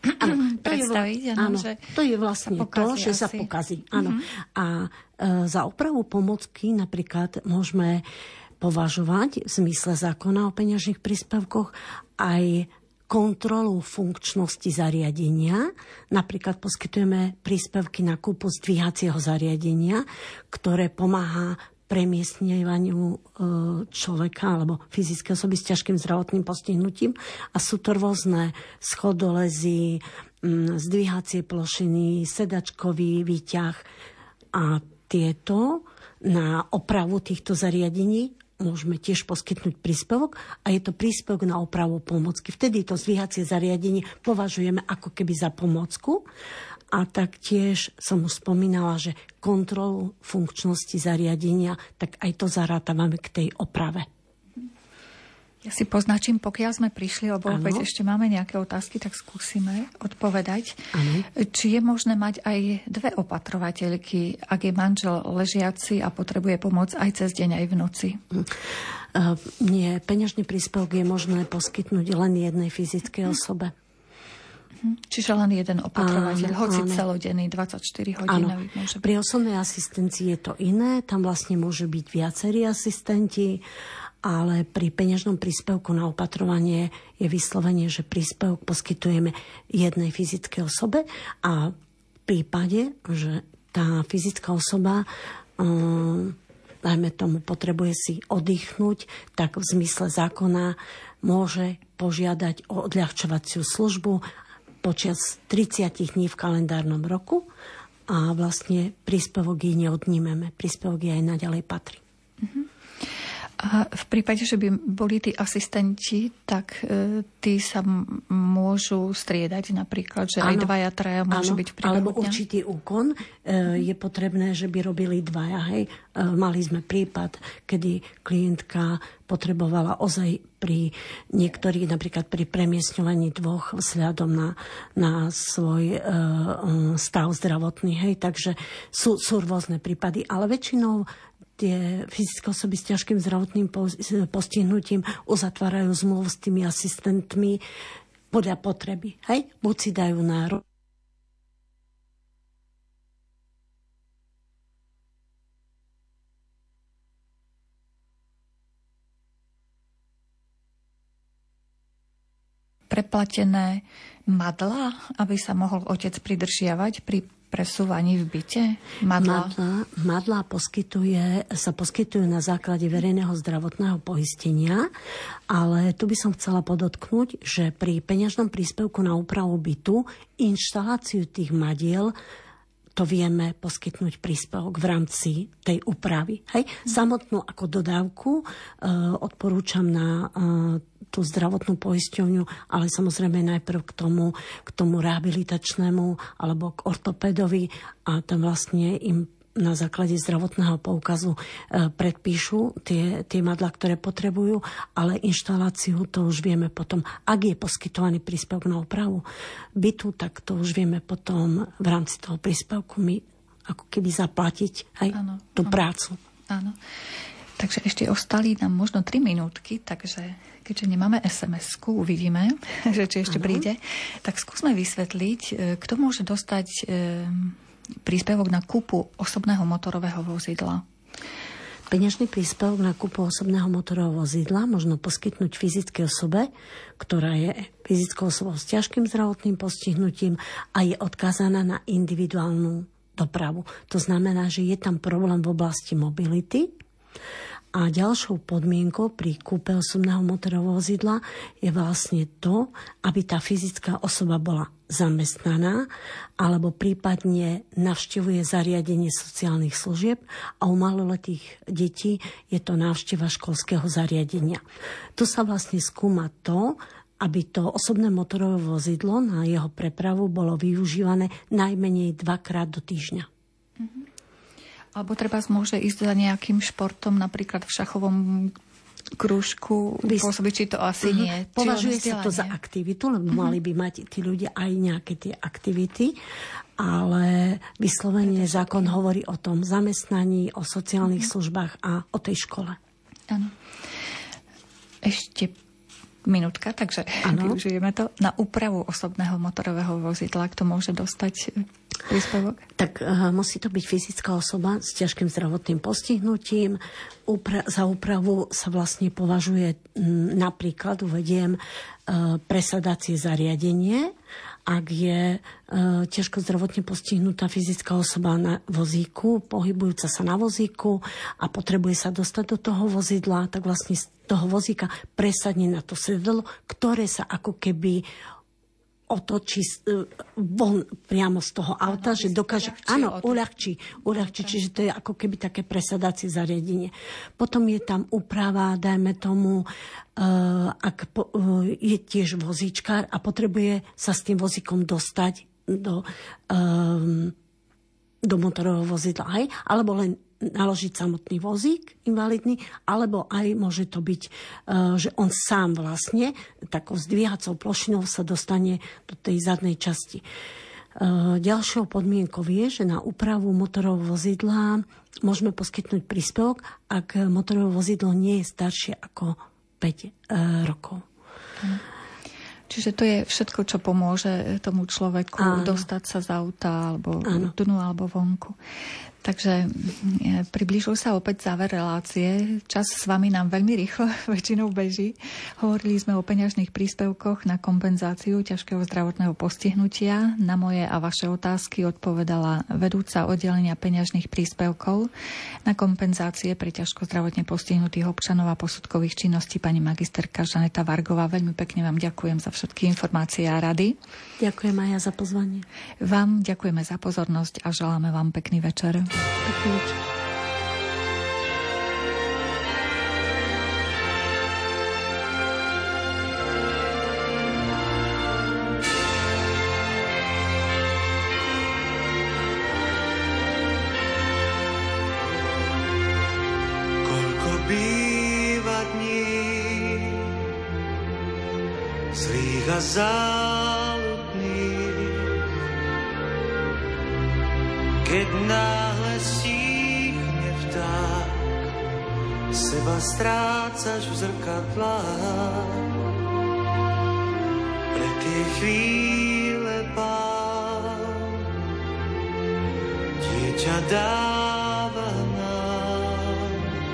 predstaviť. To je vlastne že sa pokazí. Áno. A za opravu pomocky napríklad môžeme považovať v zmysle zákona o peňažných príspevkoch aj kontrolu funkčnosti zariadenia. Napríklad poskytujeme príspevky na kúpu zdvíhacieho zariadenia, ktoré pomáha premiestňovaniu človeka alebo fyzické osoby s ťažkým zdravotným postihnutím. A sú to rôzne schodolezy, zdvíhacie plošiny, sedačkový výťah. A tieto na opravu týchto zariadení môžeme tiež poskytnúť príspevok a je to príspevok na opravu pomocky. Vtedy to zdvíhacie zariadenie považujeme ako keby za pomocku. A taktiež som už spomínala, že kontrolu funkčnosti zariadenia, tak aj to zarátavame k tej oprave. Ja si poznačím, pokiaľ sme prišli, lebo opäť ešte máme nejaké otázky, tak skúsime odpovedať. Ano. Či je možné mať aj dve opatrovateľky, ak je manžel ležiaci a potrebuje pomoc aj cez deň, aj v noci? Nie, peňažný príspevok je možné poskytnúť len jednej fyzickej osobe. Čiže len jeden opatrovateľ, hoci celodenný, 24 hodinový. Pri osobnej asistencii je to iné, tam vlastne môže byť viacerí asistenti, ale pri peňažnom príspevku na opatrovanie je vyslovene, že príspevok poskytujeme jednej fyzickej osobe a v prípade, že tá fyzická osoba dajme tomu, potrebuje si oddychnúť, tak v zmysle zákona môže požiadať o odľahčovaciu službu počas 30 dní v kalendárnom roku a vlastne príspevok jej neodnímeme. Príspevok jej aj naďalej patrí. A v prípade, že by boli tí asistenti, tak tí sa môžu striedať napríklad, že aj dvaja, traja môžu byť v priebehu alebo určitý úkon je potrebné, že by robili dvaja. Hej. Mali sme prípad, kedy klientka potrebovala ozaj pri niektorých, napríklad pri premiestňovaní dvoch vzhľadom na svoj stav zdravotný. Hej. Takže sú rôzne prípady, ale väčšinou tie fyzické osoby s ťažkým zdravotným postihnutím uzatvárajú zmluvu s tými asistentmi podľa potreby. Hej? Buď si dajú nárok preplatené madlá, aby sa mohol otec pridržiavať pri presúvaní v byte? Madlá sa poskytujú na základe verejného zdravotného poistenia, ale tu by som chcela podotknúť, že pri peňažnom príspevku na úpravu bytu inštaláciu tých madiel to vieme poskytnúť príspevok v rámci tej úpravy. Hej? Samotnú ako dodávku odporúčam na tú zdravotnú poisťovňu, ale samozrejme najprv k tomu rehabilitačnému alebo k ortopédovi a tam vlastne im na základe zdravotného poukazu predpíšu tie madlá, ktoré potrebujú, ale inštaláciu to už vieme potom, ak je poskytovaný príspevok na opravu bytu, tak to už vieme potom v rámci toho príspevku my ako keby zaplatiť aj tú prácu. Áno. Takže ešte ostali nám možno 3 minútky, takže keďže nemáme SMS-ku, uvidíme, že či ešte príde, tak skúsme vysvetliť, kto môže dostať príspevok na kúpu osobného motorového vozidla. Peňažný príspevok na kúpu osobného motorového vozidla možno poskytnúť fyzickej osobe, ktorá je fyzickou osobou s ťažkým zdravotným postihnutím a je odkázaná na individuálnu dopravu. To znamená, že je tam problém v oblasti mobility. A ďalšou podmienkou pri kúpe osobného motorového vozidla je vlastne to, aby tá fyzická osoba bola zamestnaná alebo prípadne navštevuje zariadenie sociálnych služieb a u maloletých detí je to návšteva školského zariadenia. Tu sa vlastne skúma to, aby to osobné motorové vozidlo na jeho prepravu bolo využívané najmenej 2-krát do týždňa. Alebo treba môže ísť za nejakým športom, napríklad v šachovom krúžku, pôsobiť, či to asi nie. Považuje sa to za aktivitu, lebo mali by mať tí ľudia aj nejaké tie aktivity, ale vyslovene zákon hovorí o tom zamestnaní, o sociálnych službách a o tej škole. Áno. Ešte minútka, takže využijeme to. Na úpravu osobného motorového vozidla, kto môže dostať príspevok? Tak musí to byť fyzická osoba s ťažkým zdravotným postihnutím. Za úpravu sa vlastne považuje napríklad, uvediem, presadacie zariadenie, ak je ťažko zdravotne postihnutá fyzická osoba na vozíku, pohybujúca sa na vozíku a potrebuje sa dostať do toho vozidla, tak vlastne z toho vozíka presadne na to sedadlo, ktoré sa ako keby otočí von priamo z toho auta, že dokáže... uľahčí. Čiže to je ako keby také presadacie zariadenie. Potom je tam úprava, dajme tomu, je tiež vozíčkár a potrebuje sa s tým vozíkom dostať do motorového vozidla, alebo len naložiť samotný vozík invalidný, alebo aj môže to byť, že on sám vlastne takou zdvíhacou plošinou sa dostane do tej zadnej časti. Ďalšou podmienkou je, že na úpravu motorového vozidla môžeme poskytnúť príspevok, ak motorové vozidlo nie je staršie ako 5 rokov. Čiže to je všetko, čo pomôže tomu človeku dostať sa z auta alebo dnu alebo vonku. Takže priblížil sa opäť záver relácie. Čas s vami nám veľmi rýchlo väčšinou beží. Hovorili sme o peňažných príspevkoch na kompenzáciu ťažkého zdravotného postihnutia. Na moje a vaše otázky odpovedala vedúca oddelenia peňažných príspevkov na kompenzácie pre ťažko zdravotne postihnutých občanov a posudkových činností pani magisterka Žaneta Vargová. Veľmi pekne vám ďakujem za všetky informácie a rady. Ďakujem aj ja za pozvanie. Vám ďakujeme za pozornosť a želáme vám pekný večer. Pekný večer. Koľko býva dní zlých a záľudných, keď náhle stíchne vták, seba strácaš v zrkadlách. Pre tie chvíle Pán dieťa dáva nám,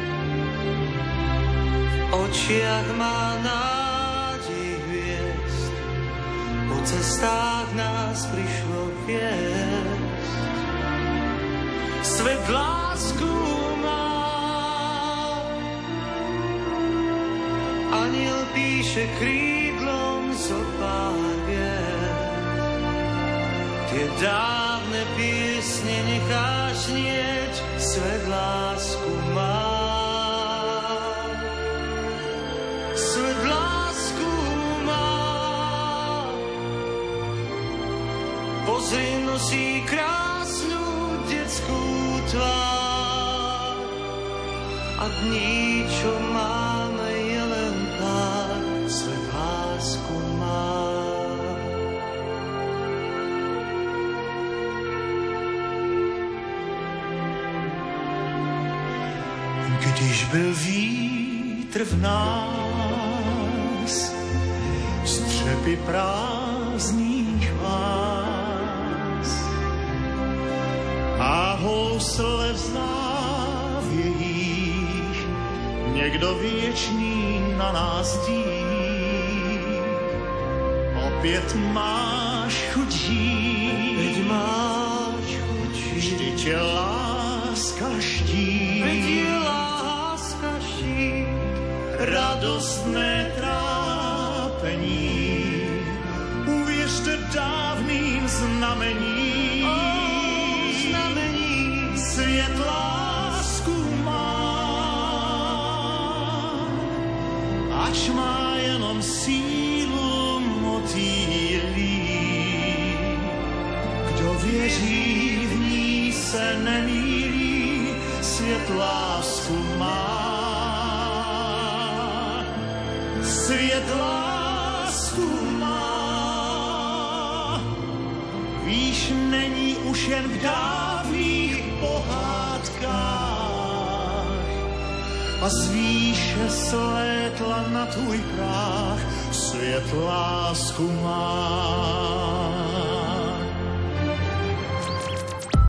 v očiach má nádej hviezd, po cestách nás prišlo viesť. Svet lásku má, aniel píše krídlom zo pár viet. Tie dávne piesne necháš znieť, svet lásku má. Svet lásku má, pozri, nosí krásnu detskú tvár a dní, čo máme, je len pár, svet lásku má. Když byl vítr v nás, střepy prázdných vás a housle v závějích, někdo věčný na nás dí. Opět máš chuť žít, veď máš chuť žít, vždyť je láska štít, veď je láska štít, radostné trápení, uvěřte dávným znamením. Svět lásku má, ač má jenom sílu motýlí. Kdo věří, v ní se nemýlí, svět lásku má. Svět lásku má, víš, není už jen v dávných pohádkách, a z výše slétla na tvůj práh, svět lásku má.